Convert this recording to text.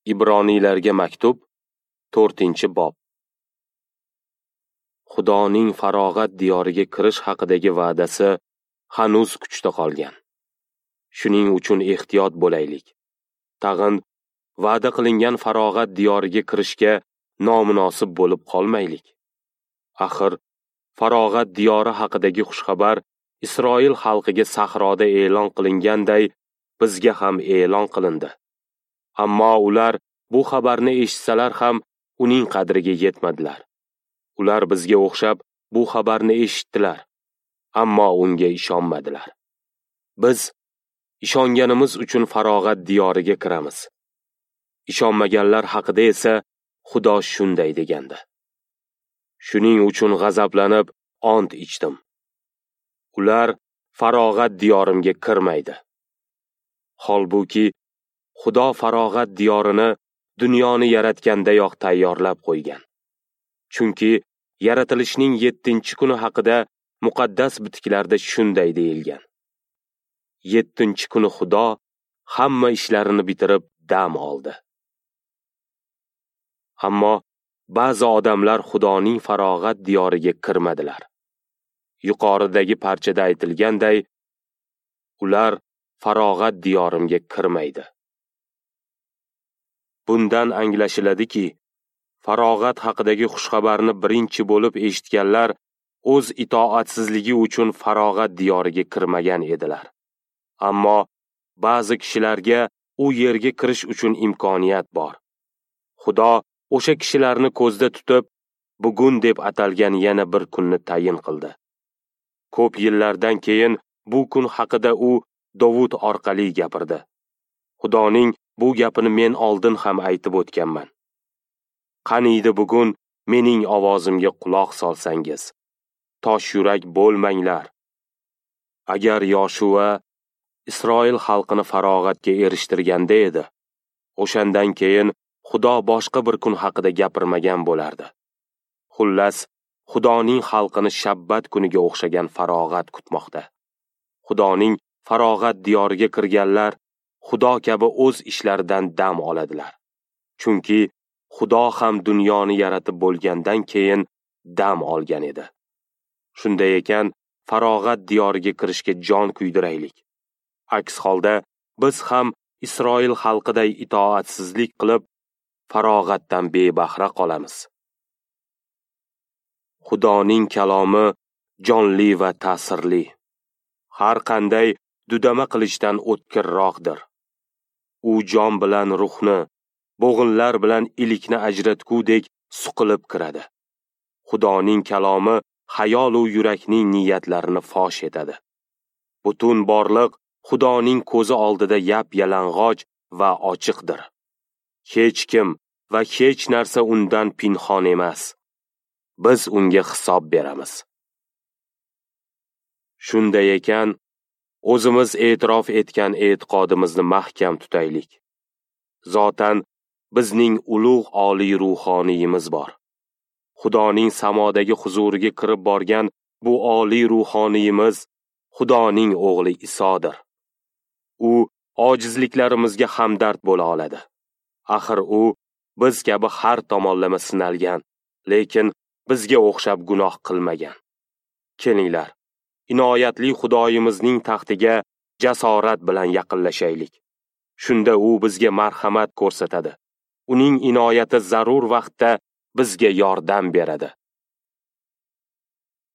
Ibroniylarga maktub 4-bob. Xudoning farog'at diyoriga kirish haqidagi va'dasi hanuz kuchda qolgan. Shuning uchun ehtiyot bo'laylik. Tag'in va'da qilingan farog'at diyoriga kirishga nomunosib bo'lib qolmaylik. Axir farog'at diyori haqidagi xushxabar Isroil xalqiga sahroda e'lon qilinganday bizga ham e'lon qilindi. Ammo ular bu xabarni eshitsalar ham uning qadriga yetmadilar. Ular bizga o'xshab bu xabarni eshitdilar, ammo unga ishonmadilar. Biz ishonganimiz uchun farog'at diyoriga kiramiz. Ishonmaganlar haqida esa Xudo shunday degandi. Shuning uchun g'azablanib ont ichdim. Ular farog'at diyorimga kirmaydi. Holbuki Xudo farog'at diyorini dunyoni yaratgandayoq tayyorlab qo'ygan. Chunki yaratilishning 7-kuni haqida muqaddas bitiklarda shunday deyilgan. 7-kuni Xudo hamma ishlarini bitirib dam oldi. Ammo ba'zi odamlar Xudoning farog'at diyoriga kirmadilar. Yuqoridagi parchada aytilganday, ular farog'at diyorimga kirmaydi. Bundan anglashiladiki, farog'at haqidagi xushxabarni birinchi bo'lib eshitganlar o'z itoatsizligi uchun farog'at diyoriga kirmagan edilar. Ammo ba'zi kishilarga u yerga kirish uchun imkoniyat bor. Xudo o'sha kishilarni ko'zda tutib, bugun deb atalgan yana bir kunni tayin qildi. Ko'p yillardan keyin bu kun haqida u Dovud orqali gapirdi. Xudoning bu gapini men oldin ham aytib o'tganman. Qaniydi bugun mening ovozimga quloq solsangiz, tosh yurak bo'lmanglar. Agar Yoshua Isroil xalqini farog'atga erishtirganda edi, o'shandan keyin Xudo boshqa bir kun haqida gapirmagan bo'lardi. Xullas, Xudoning xalqini Shabbat kuniga o'xshagan farog'at kutmoqda. Xudoning farog'at diyoriga kirganlar Xudo kabi o'z ishlaridan dam oladilar. Chunki Xudo ham dunyoni yaratib bo'lgandan keyin dam olgan edi. Shunday ekan, farog'at diyoriga kirishga jon kuydiraylik. Aks holda biz ham Isroil xalqiday itoatsizlik qilib, farog'atdan bebahra qolamiz. Xudoning kalomi jonli va ta'sirli. Har qanday dudama qilishdan o'tkirroqdir. U jon bilan ruhni, bo'g'inlar bilan ilikni ajratgudek suqilib kiradi. Xudoning kalomi xayol u yurakning niyatlarini fosh etadi. Butun borliq Xudoning ko'zi oldida yap-yalang'och va ochiqdir. Hech kim va hech narsa undan pinhon emas. Biz unga hisob beramiz. Shunday ekan, o'zimiz e'tirof etgan e'tiqodimizni mahkam tutaylik. Zotan bizning ulug' oliy ruhoniyimiz bor. Xudoning samodagi huzuriga kirib borgan bu oliy ruhoniyimiz Xudoning o'g'li Isodir. U ojizliklarimizga hamdard bo'la oladi. Axir u biz kabi har tomonlama sinalgan, lekin bizga o'xshab gunoh qilmagan. Kelinglar, inoyatli Xudoyimizning taxtiga jasorat bilan yaqinlashaylik. Shunda u bizga marhamat ko'rsatadi. Uning inoyati zarur vaqtda bizga yordam beradi.